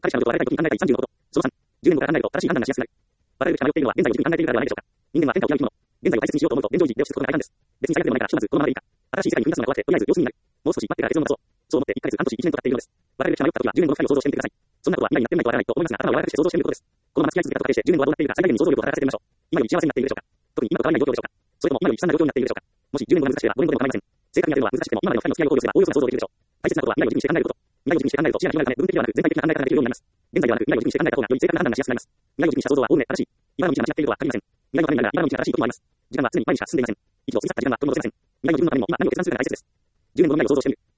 彼氏がのことを我々が時に考えたい30のこと。その3、10年後から考えると正しい判断がしやすくなる。我々が迷っているのは現在を軸に考えているからではないでしょうか。人間は変化を嫌う生き物。現在を大切にしようと思うと現状維持で押しつくことが大胆です。別に最悪でもないからひとまずこのままでいいか。新しい世界に踏み出すのが怖くてとりあえず様子見になる。もう少し待ってから結論を出そう。そう思って1ヶ月、半年、1年と経っているのです。我々が迷った時は10年後の2人を想像してみてください。そんなことは未来になってみないとわからないと思いますが、頭を柔らかくして想像してみることです。このまま付き合い続けたと仮定して10年後はどうなっているか最大限に想像力を働かせてみましょう。今より幸せになっているでしょうか。特に今と変わらない状況でしょうか。それとも今より悲惨な状況になっているでしょうか。もし10年後が難しければ5年後でも構いません。正確にやるのは難しくても今までの2人の付き合いを考慮すればおおよそな想像できるでしょう。大切なことは未来を軸にして考えること。未来を軸にして考えると視野が広がるため部分的ではなく全体的な考え方ができるようになります。現在ではなく未来を軸にして考えた方がより正確な判断がしやすくなります。未来を軸にした想像はおおむね正しい。今の道が間違っているとは限りません。未来のためになら今の道が正しいこともあります。時間は常に前にしか進んでいません。一度過ぎ去った時間は取り戻せません。未来の自分のためにも今何を決断するかが大切です。10年後の未来を想像してみる。